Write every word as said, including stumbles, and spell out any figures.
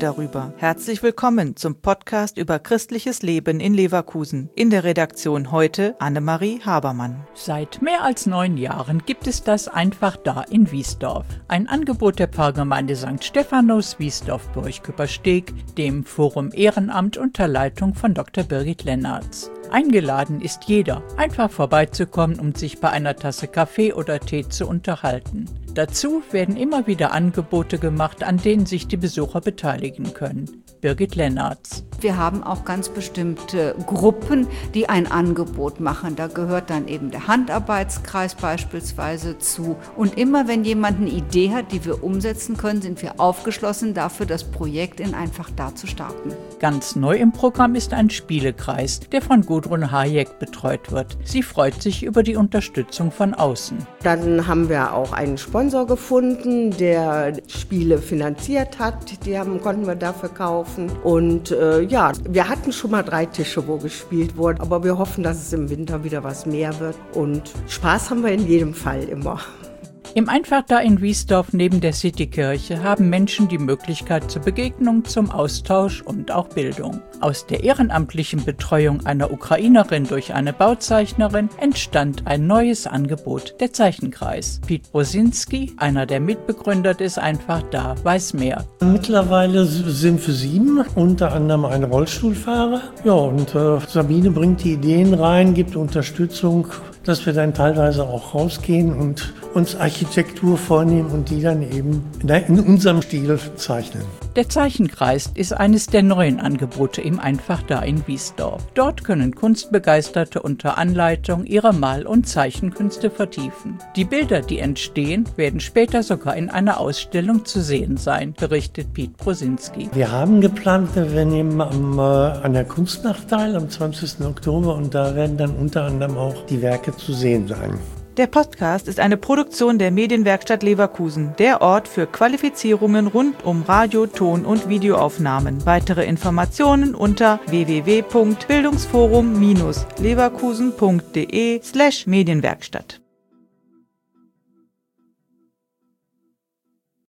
darüber. Herzlich willkommen zum Podcast über christliches Leben in Leverkusen. In der Redaktion heute Annemarie Habermann. Seit mehr als neun Jahren gibt es das Einfach da in Wiesdorf. Ein Angebot der Pfarrgemeinde Sankt Stephanus Wiesdorf-Burgküppersteg, dem Forum Ehrenamt unter Leitung von Doktor Birgit Lennartz. Eingeladen ist jeder, einfach vorbeizukommen und sich bei einer Tasse Kaffee oder Tee zu unterhalten. Dazu werden immer wieder Angebote gemacht, an denen sich die Besucher beteiligen können. Birgit Lennartz. Wir haben auch ganz bestimmte Gruppen, die ein Angebot machen. Da gehört dann eben der Handarbeitskreis beispielsweise zu. Und immer wenn jemand eine Idee hat, die wir umsetzen können, sind wir aufgeschlossen dafür, das Projekt in Einfach da zu starten. Ganz neu im Programm ist ein Spielekreis, der von Gudrun Hayek betreut wird. Sie freut sich über die Unterstützung von außen. Dann haben wir auch einen Sponsor gefunden, der Spiele finanziert hat. Die haben, konnten wir dafür kaufen. Und äh, ja, wir hatten schon mal drei Tische, wo gespielt wurde. Aber wir hoffen, dass es im Winter wieder was mehr wird. Und Spaß haben wir in jedem Fall immer. Im Einfach da in Wiesdorf neben der Citykirche haben Menschen die Möglichkeit zur Begegnung, zum Austausch und auch Bildung. Aus der ehrenamtlichen Betreuung einer Ukrainerin durch eine Bauzeichnerin entstand ein neues Angebot, der Zeichenkreis. Piet Brosinski, einer der Mitbegründer des Einfach da, weiß mehr. Mittlerweile sind wir sieben, unter anderem ein Rollstuhlfahrer. Ja, und äh, Sabine bringt die Ideen rein, gibt Unterstützung, dass wir dann teilweise auch rausgehen und uns Architektur vornehmen und die dann eben in unserem Stil zeichnen. Der Zeichenkreis ist eines der neuen Angebote im Einfach da in Wiesdorf. Dort können Kunstbegeisterte unter Anleitung ihre Mal- und Zeichenkünste vertiefen. Die Bilder, die entstehen, werden später sogar in einer Ausstellung zu sehen sein, berichtet Piet Brosinski. Wir haben geplant, wir nehmen am, äh, an der Kunstnacht teil am zwanzigsten Oktober und da werden dann unter anderem auch die Werke zu sehen sein. Der Podcast ist eine Produktion der Medienwerkstatt Leverkusen, der Ort für Qualifizierungen rund um Radio-, Ton- und Videoaufnahmen. Weitere Informationen unter w w w punkt bildungsforum Bindestrich leverkusen punkt de slash Medienwerkstatt.